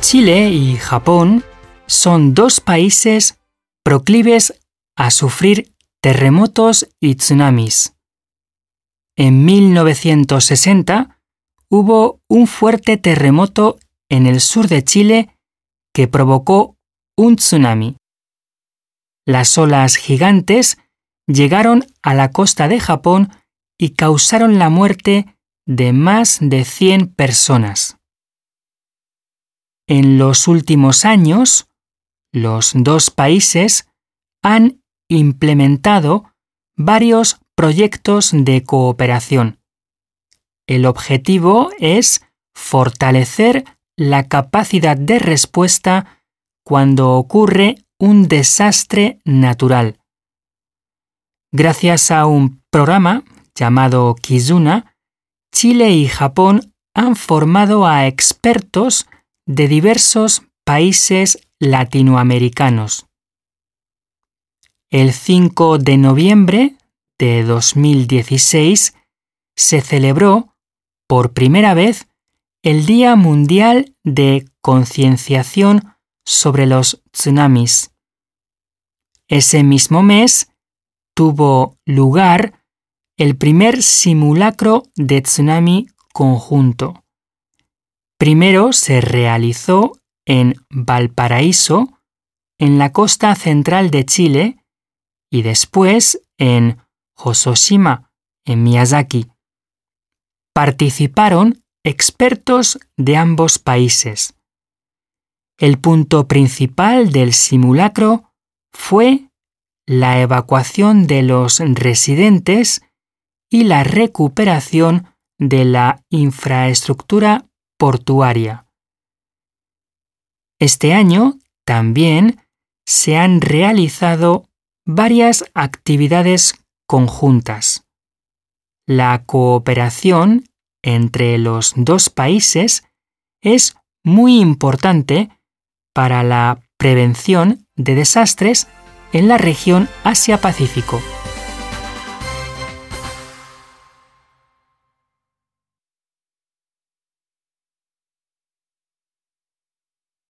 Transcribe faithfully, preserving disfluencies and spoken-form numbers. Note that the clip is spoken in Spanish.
Chile y Japón son dos países proclives a sufrir terremotos y tsunamis. En mil novecientos sesenta hubo un fuerte terremoto en el sur de Chile que provocó un tsunami. Las olas gigantes llegaron a la costa de Japón y causaron la muerte de más de cien personas. En los últimos años, los dos países han implementado varios proyectos de cooperación. El objetivo es fortalecer la capacidad de respuesta cuando ocurre un desastre natural. Gracias a un programa llamado Kizuna, Chile y Japón han formado a expertos de diversos países latinoamericanos. El cinco de noviembre de dos mil dieciséis se celebró por primera vez el Día Mundial de Concienciación sobre los Tsunamis. Ese mismo mes tuvo lugar el primer simulacro de tsunami conjunto. Primero se realizó en Valparaíso, en la costa central de Chile, y después en Hososhima, en Miyazaki. Participaron expertos de ambos países. El punto principal del simulacro fue la evacuación de los residentes y la recuperación de la infraestructura portuaria. Este año también se han realizado varias actividades conjuntas. La cooperación entre los dos países es muy importante para la prevención de desastres en la región Asia-Pacífico.